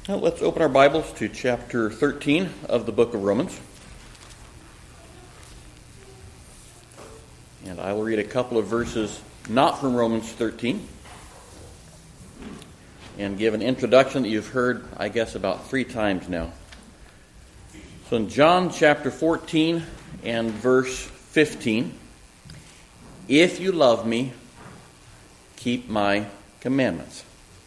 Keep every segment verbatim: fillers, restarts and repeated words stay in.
Well, let's open our Bibles to chapter thirteen of the book of Romans. And I will read a couple of verses not from Romans thirteen and give an introduction that you've heard, I guess, about three times now. So in John chapter fourteen and verse fifteen, "If you love me, keep my commandments."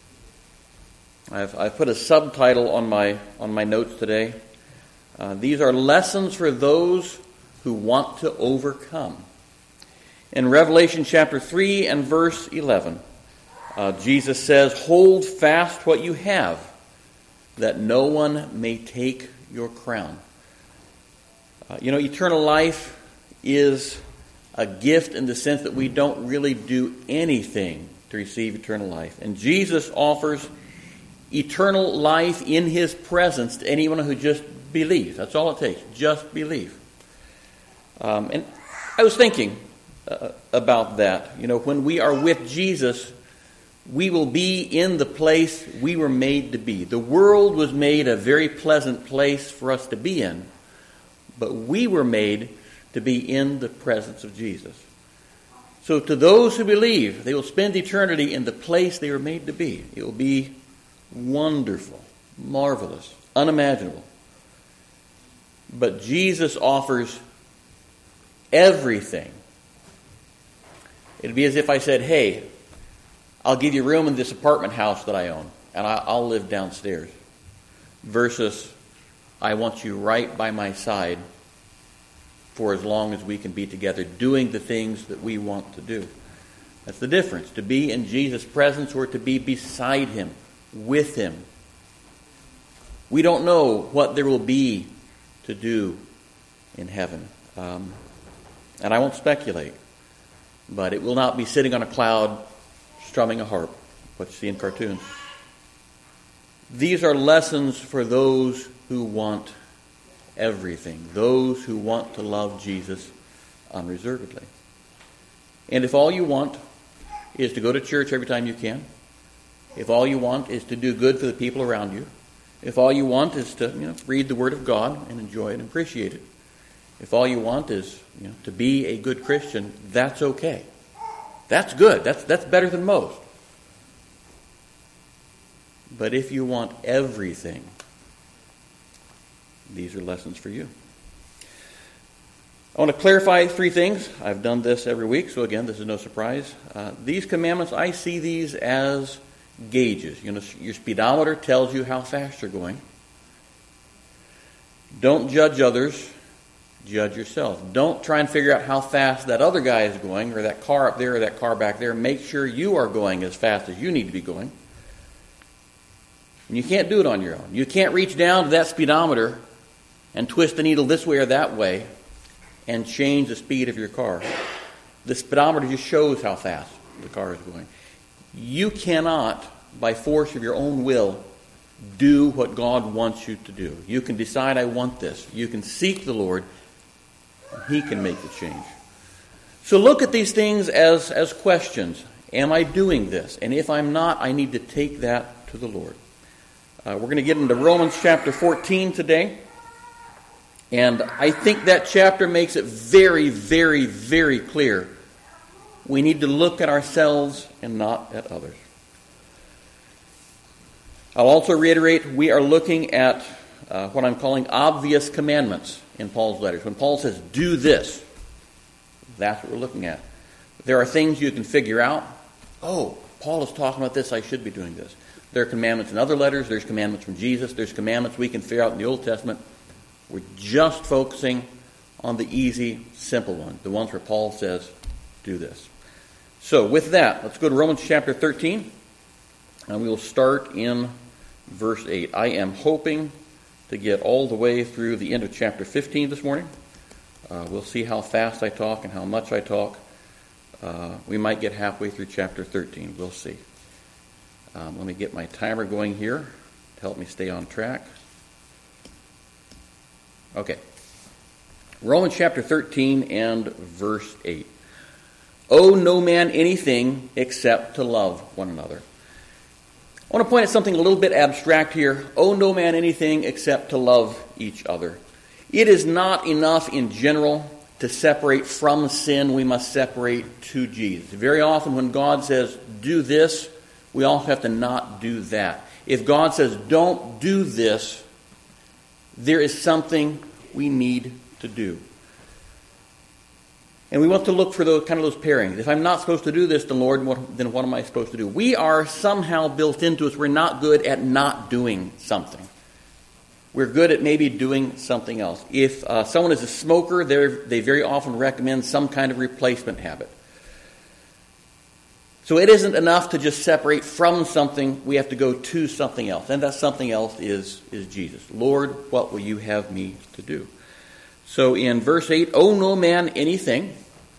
I've, I've put a subtitle on my on my notes today. Uh, these are lessons for those who want to overcome. In Revelation chapter three and verse eleven, uh, Jesus says, "Hold fast what you have, that no one may take your crown." Uh, you know, eternal life is a gift in the sense that we don't really do anything to receive eternal life. And Jesus offers eternal life in His presence to anyone who just believes. That's all it takes. Just believe. Um, and I was thinking uh, about that. You know, when we are with Jesus, we will be in the place we were made to be. The world was made a very pleasant place for us to be in, but we were made to be in the presence of Jesus. So to those who believe, they will spend eternity in the place they were made to be. It will be wonderful, marvelous, unimaginable. But Jesus offers everything. It'd be as if I said, "Hey, I'll give you room in this apartment house that I own, and I'll live downstairs." Versus, "I want you right by my side for as long as we can be together, doing the things that we want to do." That's the difference. To be in Jesus' presence or to be beside Him, with Him. We don't know what there will be to do in heaven. Um, and I won't speculate. But it will not be sitting on a cloud strumming a harp, what you see in cartoons. These are lessons for those who want everything. Those who want to love Jesus unreservedly. And if all you want is to go to church every time you can, if all you want is to do good for the people around you, if all you want is to you know, read the Word of God and enjoy it and appreciate it, if all you want is you know, to be a good Christian, that's okay. That's good. That's, that's better than most. But if you want everything, these are lessons for you. I want to clarify three things. I've done this every week, so again, this is no surprise. Uh, these commandments, I see these as gauges. You know, your speedometer tells you how fast you're going. Don't judge others, judge yourself. Don't try and figure out how fast that other guy is going, or that car up there, or that car back there. Make sure you are going as fast as you need to be going. And you can't do it on your own. You can't reach down to that speedometer and twist the needle this way or that way and change the speed of your car. The speedometer just shows how fast the car is going. You cannot, by force of your own will, do what God wants you to do. You can decide, "I want this." You can seek the Lord, and He can make the change. So look at these things as, as questions. Am I doing this? And if I'm not, I need to take that to the Lord. Uh, we're going to get into Romans chapter fourteen today. And I think that chapter makes it very, very, very clear. We need to look at ourselves and not at others. I'll also reiterate, we are looking at uh, what I'm calling obvious commandments in Paul's letters. When Paul says, "Do this," that's what we're looking at. There are things you can figure out. Oh, Paul is talking about this, I should be doing this. There are commandments in other letters. There's commandments from Jesus. There's commandments we can figure out in the Old Testament. We're just focusing on the easy, simple ones, the ones where Paul says, "Do this." So with that, let's go to Romans chapter thirteen, and we will start in verse eight. I am hoping to get all the way through the end of chapter fifteen this morning. Uh, we'll see how fast I talk and how much I talk. Uh, we might get halfway through chapter thirteen. We'll see. Um, let me get my timer going here to help me stay on track. Okay. Romans chapter thirteen and verse eight. "Owe no man anything except to love one another. I want to point at something a little bit abstract here. Owe no man anything except to love each other. It is not enough in general to separate from sin. We must separate to Jesus. Very often when God says, do this, we also have to not do that. If God says, don't do this, there is something we need to do. And we want to look for those kind of those pairings. If I'm not supposed to do this, then Lord, what, then what am I supposed to do? We are somehow built into us. We're not good at not doing something. We're good at maybe doing something else. If uh, someone is a smoker, they very often recommend some kind of replacement habit. So it isn't enough to just separate from something. We have to go to something else. And that something else is, is Jesus. Lord, what will you have me to do? So in verse eight, owe no man anything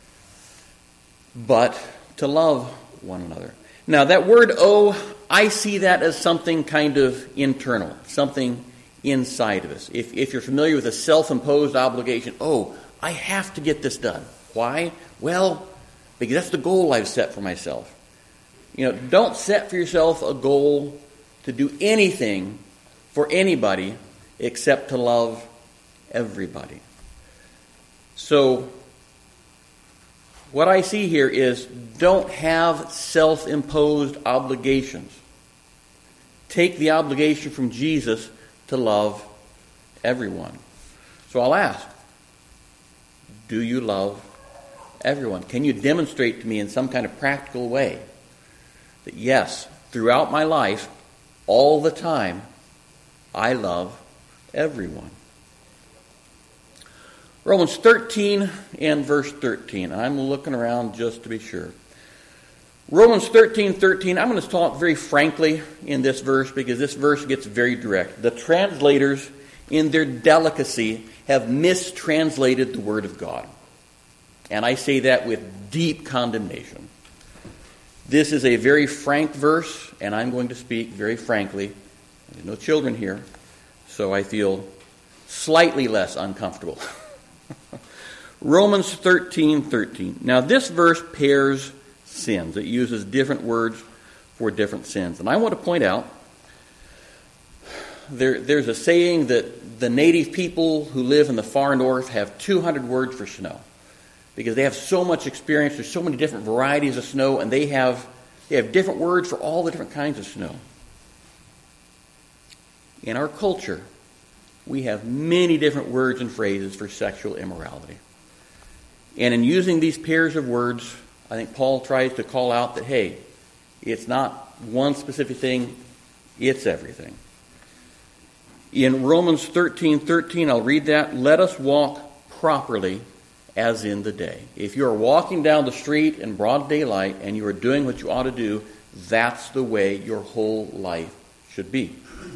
but to love one another. Now that word owe, I see that as something kind of internal, something inside of us. If, if you're familiar with a self-imposed obligation, oh, I have to get this done. Why? Well, because that's the goal I've set for myself. You know, don't set for yourself a goal to do anything for anybody except to love everybody. So, what I see here is don't have self-imposed obligations. Take the obligation from Jesus to love everyone. So I'll ask, do you love everyone? Can you demonstrate to me in some kind of practical way that yes, throughout my life, all the time, I love everyone? Romans thirteen and verse thirteen. I'm looking around just to be sure. Romans thirteen, thirteen. I'm going to talk very frankly in this verse because this verse gets very direct. The translators, in their delicacy, have mistranslated the Word of God. And I say that with deep condemnation. This is a very frank verse, and I'm going to speak very frankly. There's no children here, so I feel slightly less uncomfortable. Romans thirteen, thirteen. Now this verse pairs sins. It uses different words for different sins. And I want to point out, there, there's a saying that the native people who live in the far north have two hundred words for snow. Because they have so much experience, there's so many different varieties of snow, and they have, they have different words for all the different kinds of snow. In our culture, we have many different words and phrases for sexual immorality. And in using these pairs of words, I think Paul tries to call out that, hey, it's not one specific thing, it's everything. In Romans thirteen, thirteen, I'll read that. Let us walk properly as in the day. If you are walking down the street in broad daylight and you are doing what you ought to do, that's the way your whole life should be.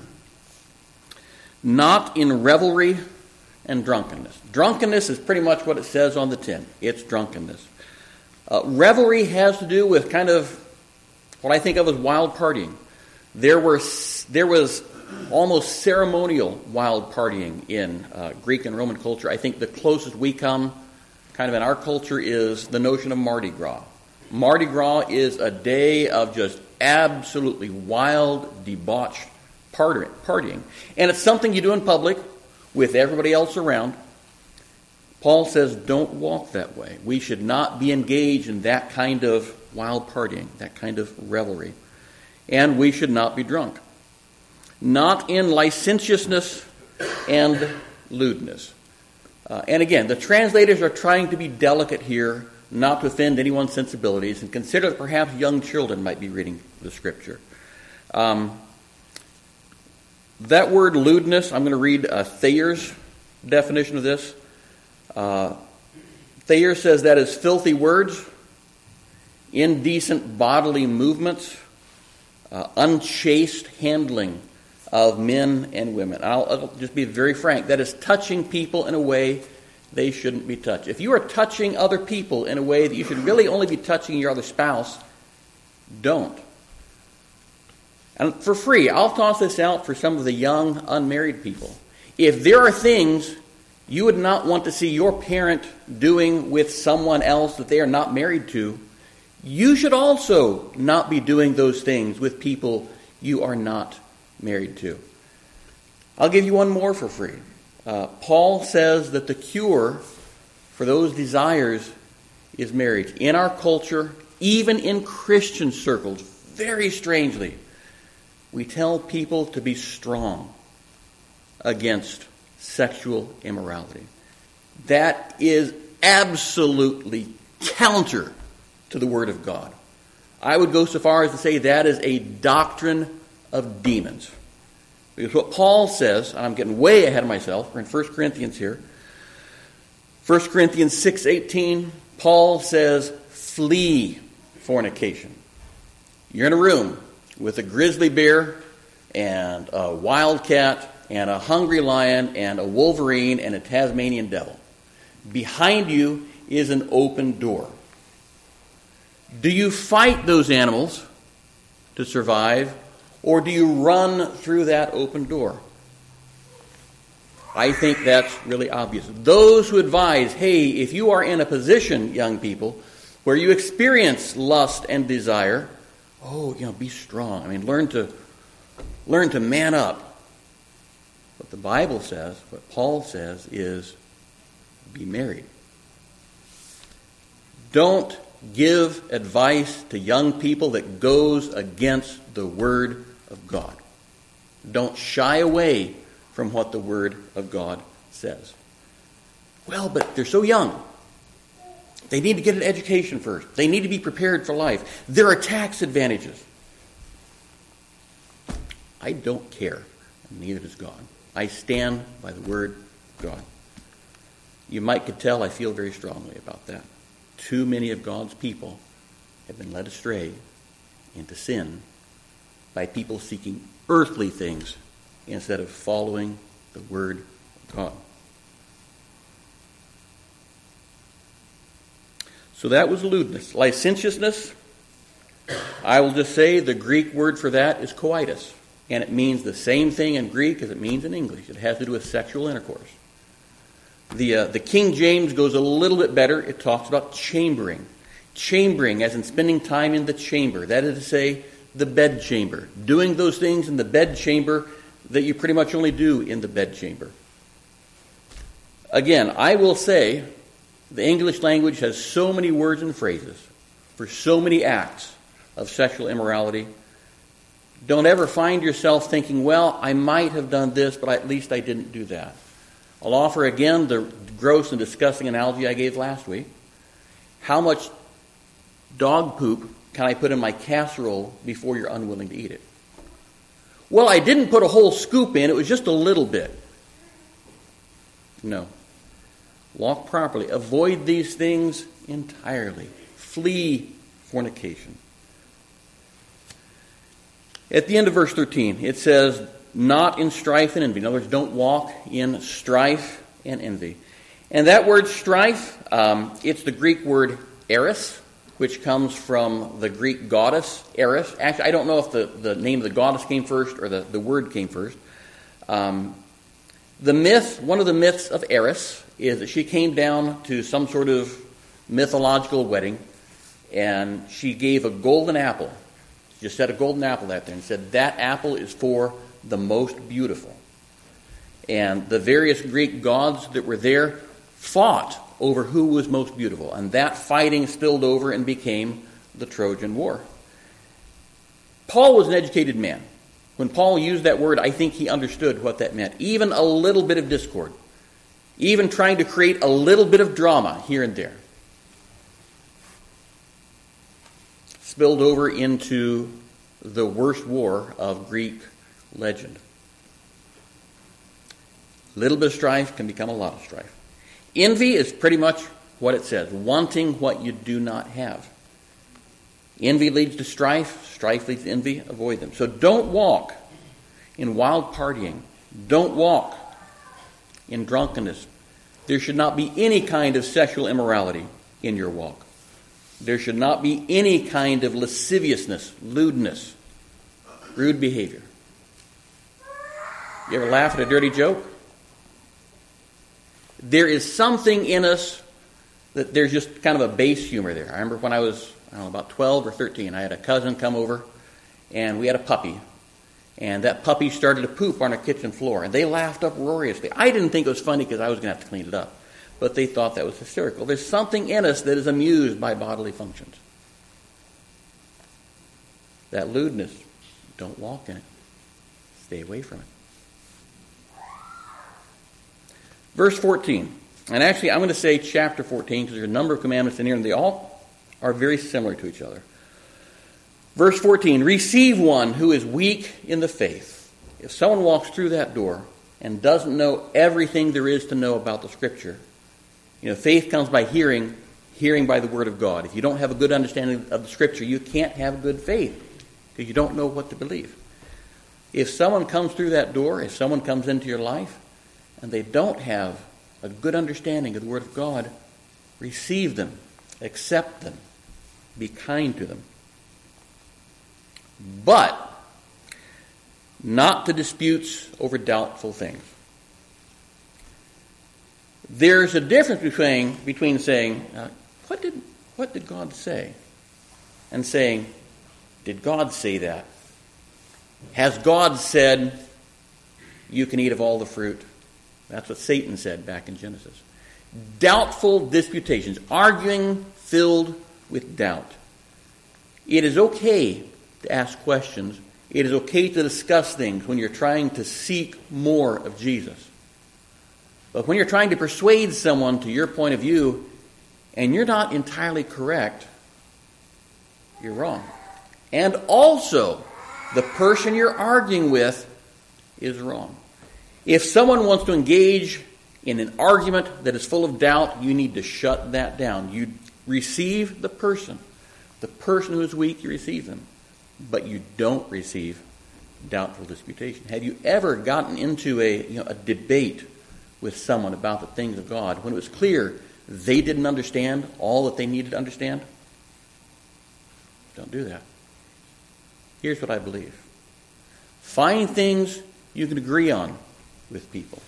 Not in revelry and drunkenness. Drunkenness is pretty much what it says on the tin. It's drunkenness. Uh, revelry has to do with kind of what I think of as wild partying. There were there was almost ceremonial wild partying in uh, Greek and Roman culture. I think the closest we come kind of in our culture is the notion of Mardi Gras. Mardi Gras is a day of just absolutely wild, debauched partying. And it's something you do in public with everybody else around. Paul says don't walk that way. We should not be engaged in that kind of wild partying, that kind of revelry. And we should not be drunk. Not in licentiousness and lewdness. Uh, and again, the translators are trying to be delicate here, not to offend anyone's sensibilities, and consider that perhaps young children might be reading the Scripture. Um, that word lewdness, I'm going to read uh, Thayer's definition of this. Uh, Thayer says that is filthy words, indecent bodily movements, uh, unchaste handling of men and women. I'll, I'll just be very frank. That is touching people in a way they shouldn't be touched. If you are touching other people in a way that you should really only be touching your other spouse, don't. And for free, I'll toss this out for some of the young, unmarried people. If there are things you would not want to see your parent doing with someone else that they are not married to, you should also not be doing those things with people you are not married to. I'll give you one more for free. Uh, Paul says that the cure for those desires is marriage. In our culture, even in Christian circles, very strangely, we tell people to be strong against sexual immorality. That is absolutely counter to the Word of God. I would go so far as to say that is a doctrine of demons. Because what Paul says, and I'm getting way ahead of myself, we're in First Corinthians here. First Corinthians six eighteen, Paul says, flee fornication. You're in a room with a grizzly bear and a wildcat and a hungry lion and a wolverine and a Tasmanian devil. Behind you is an open door. Do you fight those animals to survive, or do you run through that open door? I think that's really obvious. Those who advise, hey, if you are in a position, young people, where you experience lust and desire, oh, you know, be strong. I mean, learn to learn to man up. What the Bible says, what Paul says, is be married. Don't give advice to young people that goes against the Word of God. Don't shy away from what the Word of God says. Well, but they're so young. They need to get an education first. They need to be prepared for life. There are tax advantages. I don't care, and neither does God. I stand by the Word of God. You might could tell I feel very strongly about that. Too many of God's people have been led astray into sin by people seeking earthly things instead of following the Word of God. So that was lewdness. Licentiousness, I will just say the Greek word for that is coitus. And it means the same thing in Greek as it means in English. It has to do with sexual intercourse. The, uh, the King James goes a little bit better. It talks about chambering. Chambering as in spending time in the chamber. That is to say, the bed chamber. Doing those things in the bed chamber that you pretty much only do in the bed chamber. Again, I will say the English language has so many words and phrases for so many acts of sexual immorality. Don't ever find yourself thinking, well, I might have done this, but at least I didn't do that. I'll offer again the gross and disgusting analogy I gave last week. How much dog poop can I put in my casserole before you're unwilling to eat it? Well, I didn't put a whole scoop in, it was just a little bit. No. Walk properly. Avoid these things entirely. Flee fornication. At the end of verse thirteen, it says, not in strife and envy. In other words, don't walk in strife and envy. And that word strife, um, it's the Greek word eris, which comes from the Greek goddess Eris. Actually, I don't know if the, the name of the goddess came first or the, the word came first. Um, the myth, one of the myths of Eris, is that she came down to some sort of mythological wedding, and she gave a golden apple. She just set a golden apple out there and said, that apple is for the most beautiful. And the various Greek gods that were there fought over who was most beautiful. And that fighting spilled over and became the Trojan War. Paul was an educated man. When Paul used that word, I think he understood what that meant. Even a little bit of discord. Even trying to create a little bit of drama here and there. Spilled over into the worst war of Greek legend. A little bit of strife can become a lot of strife. Envy is pretty much what it says, wanting what you do not have. Envy leads to strife, strife leads to envy, avoid them. So don't walk in wild partying. Don't walk in drunkenness. There should not be any kind of sexual immorality in your walk. There should not be any kind of lasciviousness, lewdness, rude behavior. You ever laugh at a dirty joke? There is something in us that there's just kind of a base humor there. I remember when I was, I don't know, about twelve or thirteen, I had a cousin come over, and we had a puppy. And that puppy started to poop on our kitchen floor, and they laughed uproariously. I didn't think it was funny because I was going to have to clean it up, but they thought that was hysterical. There's something in us that is amused by bodily functions. That lewdness, don't walk in it. Stay away from it. Verse fourteen. And actually, I'm going to say chapter fourteen because there's a number of commandments in here, and they all are very similar to each other. Verse fourteen, receive one who is weak in the faith. If someone walks through that door and doesn't know everything there is to know about the Scripture, you know, faith comes by hearing, hearing by the Word of God. If you don't have a good understanding of the Scripture, you can't have good faith because you don't know what to believe. If someone comes through that door, if someone comes into your life, and they don't have a good understanding of the Word of God, receive them, accept them, be kind to them. But not to disputes over doubtful things. There's a difference between, between saying, uh, what did what did God say? And saying, did God say that? Has God said, you can eat of all the fruit? That's what Satan said back in Genesis. Doubtful disputations, arguing filled with doubt. It is okay to ask questions. It is okay to discuss things when you're trying to seek more of Jesus. But when you're trying to persuade someone to your point of view and you're not entirely correct, you're wrong. And also, the person you're arguing with is wrong. If someone wants to engage in an argument that is full of doubt, you need to shut that down. You receive the person. The person who is weak, you receive them. But you don't receive doubtful disputation. Have you ever gotten into a, you know, a debate with someone about the things of God when it was clear they didn't understand all that they needed to understand? Don't do that. Here's what I believe. Find things you can agree on with people.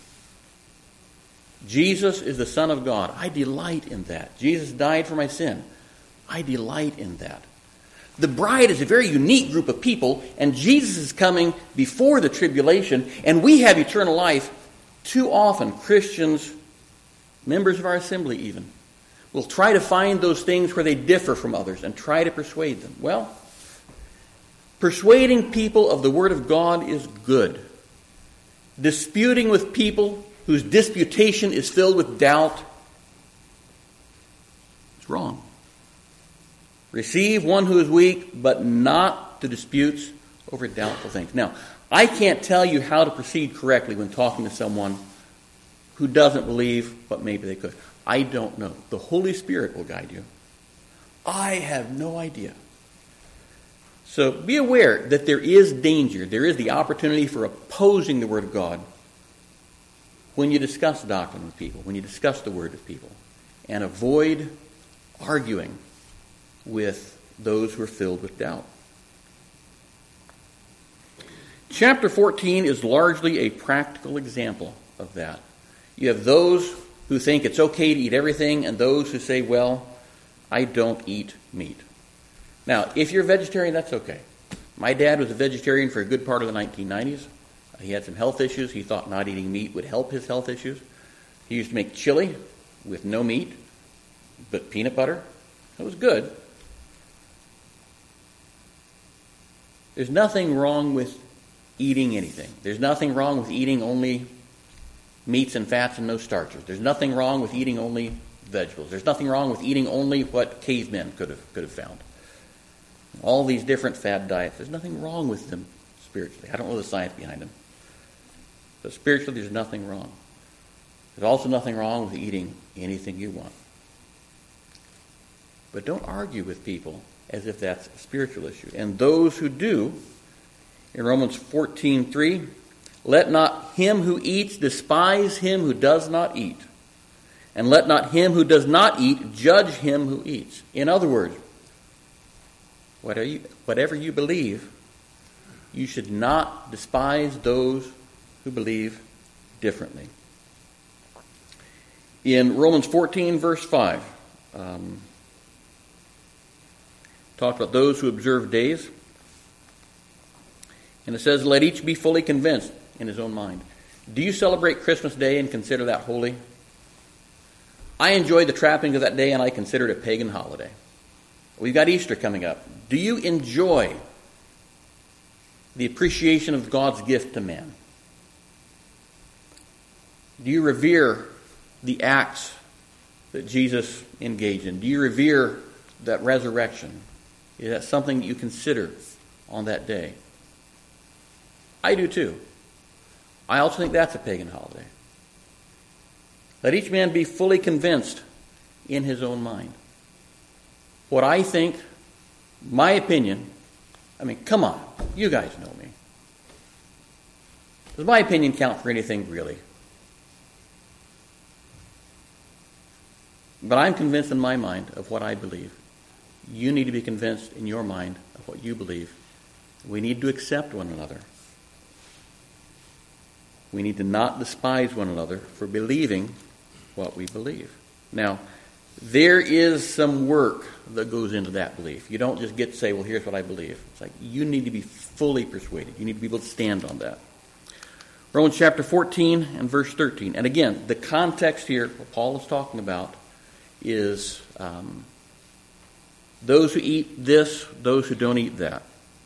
Jesus is the Son of God. I delight in that. Jesus died for my sin. I delight in that. The bride is a very unique group of people, and Jesus is coming before the tribulation, and we have eternal life. Too often, Christians, members of our assembly even, will try to find those things where they differ from others and try to persuade them. Well, persuading people of the Word of God is good. Disputing with people whose disputation is filled with doubt is wrong. Receive one who is weak, but not to disputes over doubtful things. Now, I can't tell you how to proceed correctly when talking to someone who doesn't believe, but maybe they could. I don't know. The Holy Spirit will guide you. I have no idea. So be aware that there is danger. There is the opportunity for opposing the Word of God when you discuss doctrine with people, when you discuss the Word with people. And avoid arguing with those who are filled with doubt. Chapter fourteen is largely a practical example of that. You have those who think it's okay to eat everything and those who say, well, I don't eat meat. Now, if you're a vegetarian, that's okay. My dad was a vegetarian for a good part of the nineteen nineties. He had some health issues. He thought not eating meat would help his health issues. He used to make chili with no meat, but peanut butter. It was good. There's nothing wrong with eating anything. There's nothing wrong with eating only meats and fats and no starches. There's nothing wrong with eating only vegetables. There's nothing wrong with eating only what cavemen could have could have found. All these different fad diets, there's nothing wrong with them spiritually. I don't know the science behind them. But spiritually, there's nothing wrong. There's also nothing wrong with eating anything you want. But don't argue with people as if that's a spiritual issue. And those who do, in Romans fourteen three, let not him who eats despise him who does not eat. And let not him who does not eat judge him who eats. In other words, whatever you, whatever you believe, you should not despise those who believe differently. In Romans fourteen, verse five, um, talked about those who observe days. And it says, let each be fully convinced in his own mind. Do you celebrate Christmas Day and consider that holy? I enjoy the trappings of that day, and I consider it a pagan holiday. We've got Easter coming up. Do you enjoy the appreciation of God's gift to man? Do you revere the acts that Jesus engaged in? Do you revere that resurrection? Is that something that you consider on that day? I do too. I also think that's a pagan holiday. Let each man be fully convinced in his own mind. What I think, my opinion, I mean, come on, you guys know me. Does my opinion count for anything, really? But I'm convinced in my mind of what I believe. You need to be convinced in your mind of what you believe. We need to accept one another. We need to not despise one another for believing what we believe. Now, there is some work that goes into that belief. You don't just get to say, well, here's what I believe. It's like you need to be fully persuaded. You need to be able to stand on that. Romans chapter fourteen and verse thirteen. And again, the context here, what Paul is talking about, is um, those who eat this, those who don't eat that.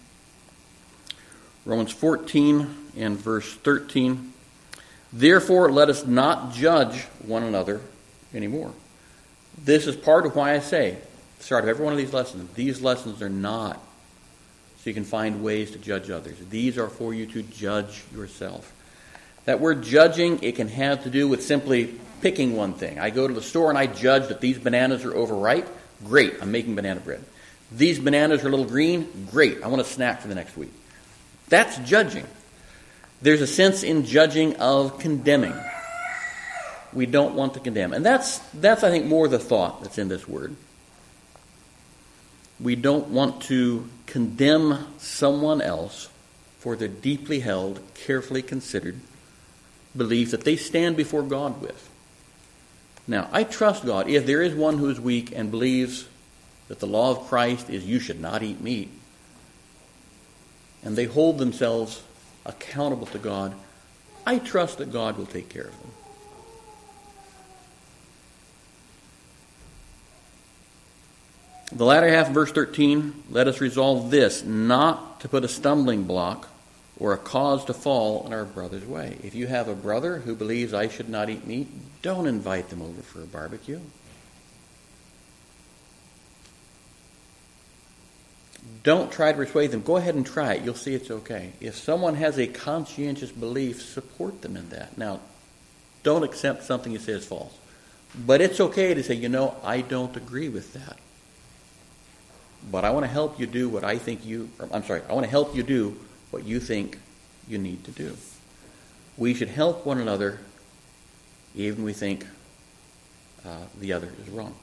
Romans fourteen and verse thirteen. Therefore, let us not judge one another anymore. This is part of why I say, at the start of every one of these lessons, these lessons are not so you can find ways to judge others. These are for you to judge yourself. That word judging, it can have to do with simply picking one thing. I go to the store and I judge that these bananas are overripe. Great, I'm making banana bread. These bananas are a little green. Great, I want a snack for the next week. That's judging. There's a sense in judging of condemning. We don't want to condemn. And that's, that's I think, more the thought that's in this word. We don't want to condemn someone else for their deeply held, carefully considered belief that they stand before God with. Now, I trust God. If there is one who is weak and believes that the law of Christ is you should not eat meat, and they hold themselves accountable to God, I trust that God will take care of them. The latter half of verse thirteen, let us resolve this, not to put a stumbling block or a cause to fall in our brother's way. If you have a brother who believes I should not eat meat, don't invite them over for a barbecue. Don't try to persuade them. Go ahead and try it. You'll see it's okay. If someone has a conscientious belief, support them in that. Now, don't accept something you say is false. But it's okay to say, you know, I don't agree with that. But I want to help you do what I think you, or, I'm sorry, I want to help you do what you think you need to do. We should help one another even when we think uh, the other is wrong.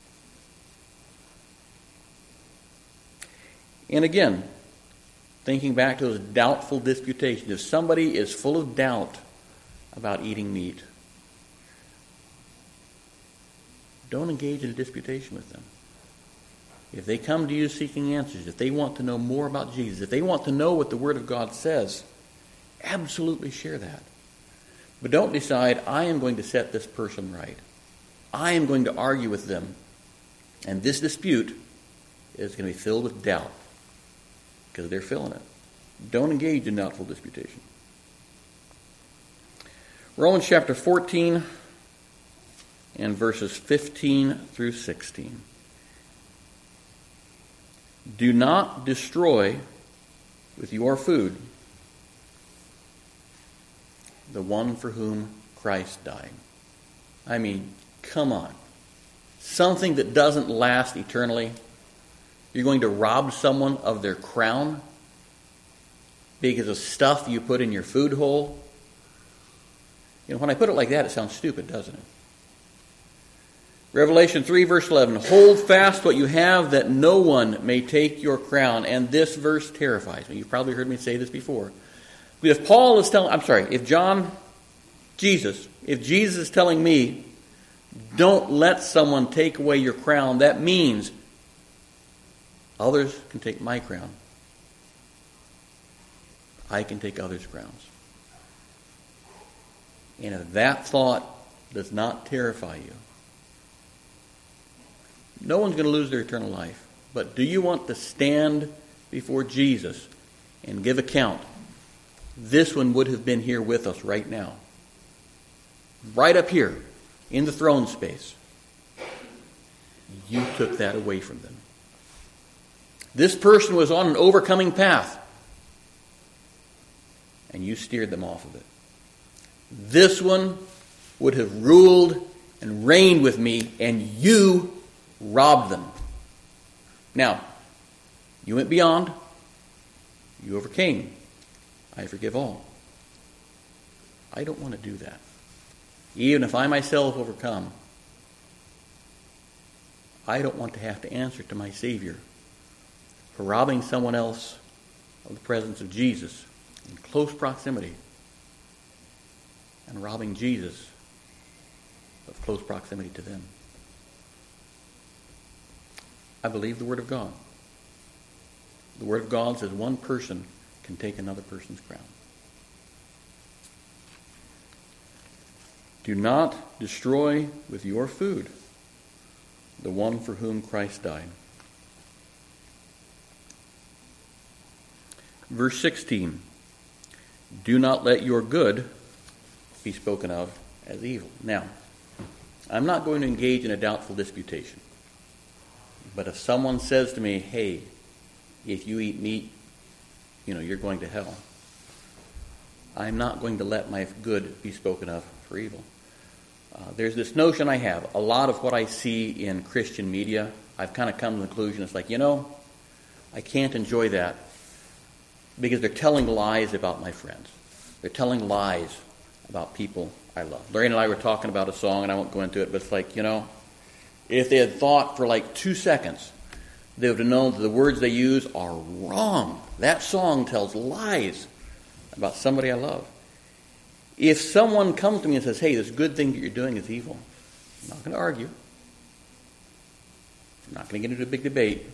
And again, thinking back to those doubtful disputations, if somebody is full of doubt about eating meat, don't engage in a disputation with them. If they come to you seeking answers, if they want to know more about Jesus, if they want to know what the Word of God says, absolutely share that. But don't decide, I am going to set this person right. I am going to argue with them. And this dispute is going to be filled with doubt because they're filling it. Don't engage in doubtful disputation. Romans chapter fourteen and verses fifteen through sixteen. Do not destroy with your food the one for whom Christ died. I mean, come on. Something that doesn't last eternally. You're going to rob someone of their crown because of stuff you put in your food hole. You know, when I put it like that, it sounds stupid, doesn't it? Revelation three, verse eleven, hold fast what you have that no one may take your crown. And this verse terrifies me. You've probably heard me say this before. But if Paul is telling, I'm sorry, if John, Jesus, if Jesus is telling me, don't let someone take away your crown, that means others can take my crown. I can take others' grounds. And if that thought does not terrify you, no one's going to lose their eternal life. But do you want to stand before Jesus and give account? This one would have been here with us right now. Right up here in the throne space. You took that away from them. This person was on an overcoming path, and you steered them off of it. This one would have ruled and reigned with me, and you robbed them. Now, you went beyond. You overcame. I forgive all. I don't want to do that. Even if I myself overcome, I don't want to have to answer to my Savior for robbing someone else of the presence of Jesus in close proximity and robbing Jesus of close proximity to them. I believe the Word of God. The Word of God says one person can take another person's crown. Do not destroy with your food the one for whom Christ died. Verse sixteen. Do not let your good be spoken of as evil. Now, I'm not going to engage in a doubtful disputation. But if someone says to me, hey, if you eat meat, you know, you're going to hell, I'm not going to let my good be spoken of for evil. Uh, there's this notion I have. A lot of what I see in Christian media, I've kind of come to the conclusion, it's like, you know, I can't enjoy that because they're telling lies about my friends. They're telling lies about people I love. Lorraine and I were talking about a song, and I won't go into it, but it's like, you know, if they had thought for like two seconds, they would have known that the words they use are wrong. That song tells lies about somebody I love. If someone comes to me and says, hey, this good thing that you're doing is evil, I'm not going to argue. I'm not going to get into a big debate.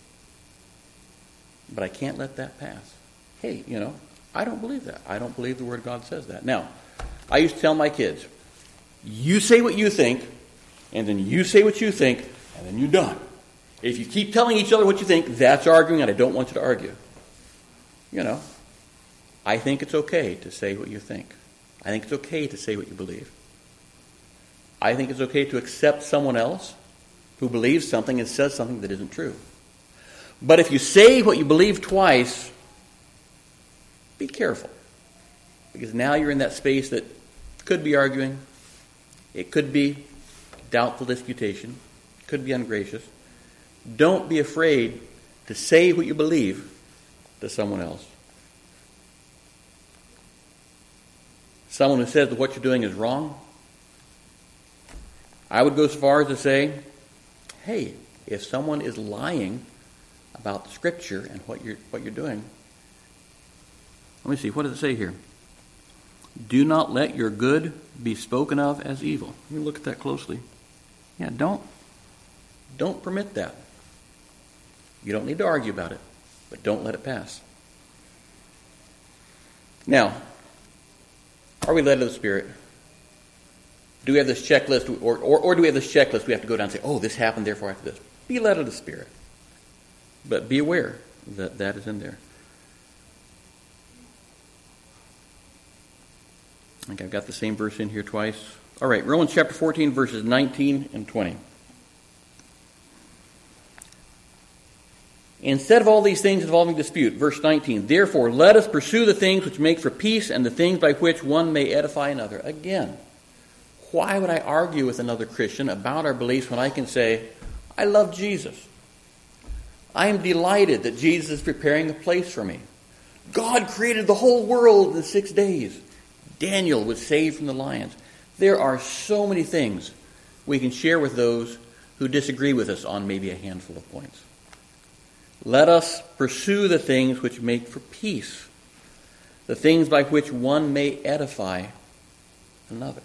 But I can't let that pass. Hey, you know, I don't believe that. I don't believe the Word of God says that. Now, I used to tell my kids, you say what you think, and then you say what you think, and then you're done. If you keep telling each other what you think, that's arguing, and I don't want you to argue. You know, I think it's okay to say what you think. I think it's okay to say what you believe. I think it's okay to accept someone else who believes something and says something that isn't true. But if you say what you believe twice, be careful. Because now you're in that space that could be arguing. It could be doubtful disputation. It could be ungracious. Don't be afraid to say what you believe to someone else. Someone who says that what you're doing is wrong, I would go so far as to say, hey, if someone is lying about the Scripture and what you're what you're doing, let me see, what does it say here? Do not let your good be spoken of as evil. Let me look at that closely. Yeah, don't don't permit that. You don't need to argue about it, but don't let it pass. Now, are we led of the Spirit? Do we have this checklist, or, or, or do we have this checklist we have to go down and say, oh, this happened, therefore I have to do this? Be led of the Spirit. But be aware that that is in there. I think I've got the same verse in here twice. All right, Romans chapter fourteen, verses nineteen and twenty. Instead of all these things involving dispute, verse nineteen, therefore let us pursue the things which make for peace and the things by which one may edify another. Again, why would I argue with another Christian about our beliefs when I can say, I love Jesus. I am delighted that Jesus is preparing a place for me. God created the whole world in six days. Daniel was saved from the lions. There are so many things we can share with those who disagree with us on maybe a handful of points. Let us pursue the things which make for peace, the things by which one may edify another.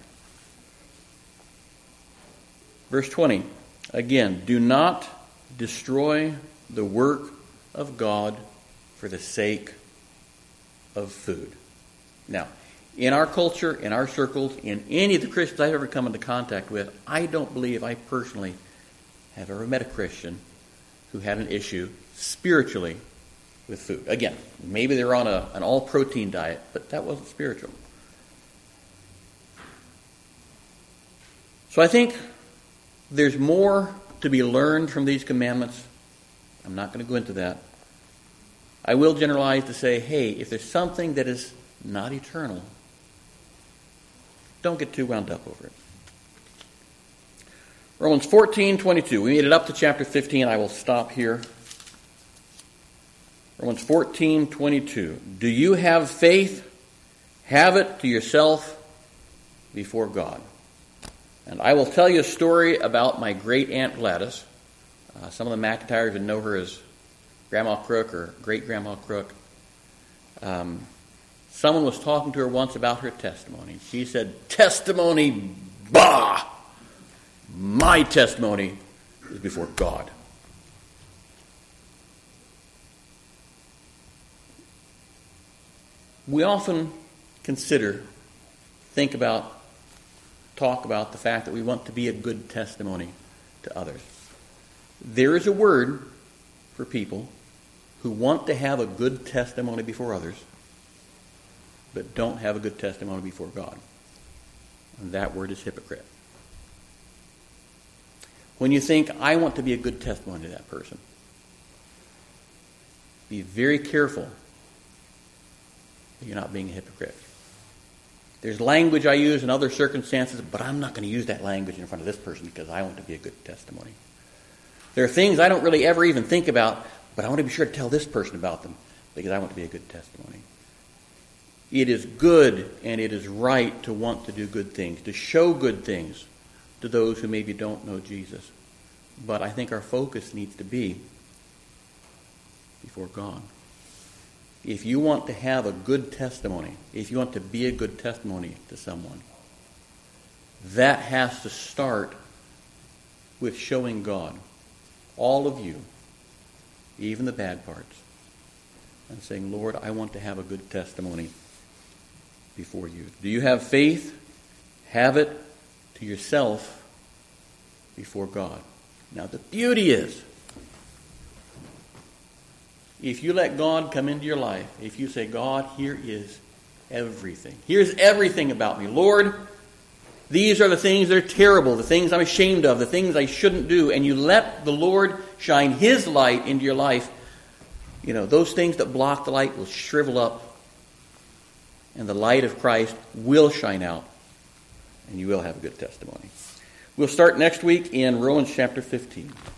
Verse twenty, again, do not destroy the work of God for the sake of food. Now, in our culture, in our circles, in any of the Christians I've ever come into contact with, I don't believe I personally have ever met a Christian who had an issue spiritually with food. Again, maybe they're on a, an all-protein diet, but that wasn't spiritual. So I think there's more to be learned from these commandments. I'm not going to go into that. I will generalize to say, hey, if there's something that is not eternal, don't get too wound up over it. Romans fourteen twenty-two. We made it up to chapter fifteen. I will stop here. Romans fourteen twenty-two. Do you have faith? Have it to yourself before God. And I will tell you a story about my great-aunt Gladys. Uh, some of the McIntyres would know her as Grandma Crook or Great-Grandma Crook. Um, someone was talking to her once about her testimony. She said, testimony, bah! My testimony is before God. We often consider, think about, talk about the fact that we want to be a good testimony to others. There is a word for people who want to have a good testimony before others, but don't have a good testimony before God. And that word is hypocrite. When you think, I want to be a good testimony to that person, be very careful that you're not being a hypocrite. There's language I use in other circumstances, but I'm not going to use that language in front of this person because I want to be a good testimony. There are things I don't really ever even think about, but I want to be sure to tell this person about them because I want to be a good testimony. It is good and it is right to want to do good things, to show good things to those who maybe don't know Jesus. But I think our focus needs to be before God. If you want to have a good testimony, if you want to be a good testimony to someone, that has to start with showing God all of you, even the bad parts, and saying, Lord, I want to have a good testimony before you. Do you have faith? Have it to yourself before God. Now the beauty is, if you let God come into your life, if you say, God, here is everything. Here's everything about me. Lord, these are the things that are terrible, the things I'm ashamed of, the things I shouldn't do. And you let the Lord shine His light into your life. You know, those things that block the light will shrivel up. And the light of Christ will shine out. And you will have a good testimony. We'll start next week in Romans chapter fifteen.